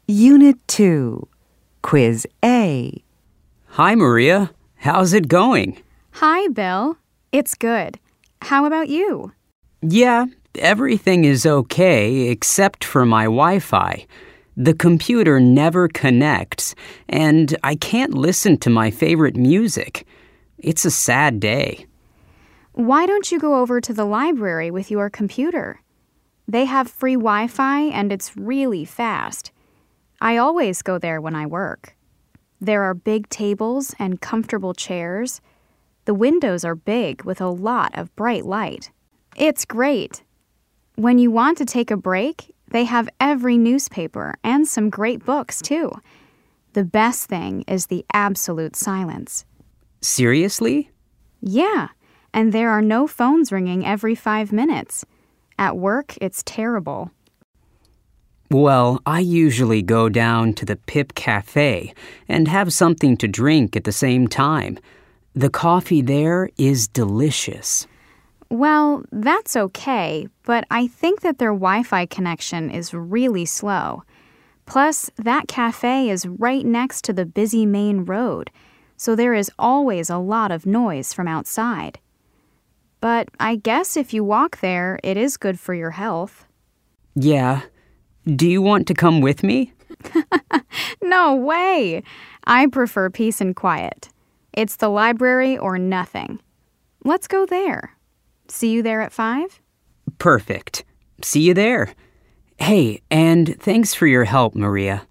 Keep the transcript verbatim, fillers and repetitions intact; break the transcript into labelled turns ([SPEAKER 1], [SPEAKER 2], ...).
[SPEAKER 1] Unit two, Quiz A.
[SPEAKER 2] Hi, Maria. How's it going?
[SPEAKER 3] Hi, Bill. It's good. How about you?
[SPEAKER 2] Yeah, everything is okay except for my Wi-Fi. The computer never connects, and I can't listen to my favorite music. It's a sad day.
[SPEAKER 3] Why don't you go over to the library with your computer? They have free Wi-Fi and it's really fast. I always go there when I work. There are big tables and comfortable chairs. The windows are big with a lot of bright light. It's great. When you want to take a break, they have every newspaper and some great books, too. The best thing is the absolute silence.
[SPEAKER 2] Seriously?
[SPEAKER 3] Yeah, and there are no phones ringing every five minutes. At work, it's terrible.
[SPEAKER 2] Well, I usually go down to the Pip Cafe and have something to drink at the same time. The coffee there is delicious.
[SPEAKER 3] Well, that's okay, but I think that their Wi-Fi connection is really slow. Plus, that cafe is right next to the busy main road, so there is always a lot of noise from outside. But I guess if you walk there, it is good for your health.
[SPEAKER 2] Yeah. Do you want to come with me?
[SPEAKER 3] No way! I prefer peace and quiet. It's the library or nothing. Let's go there. See you there at five?
[SPEAKER 2] Perfect. See you there. Hey, and thanks for your help, Maria.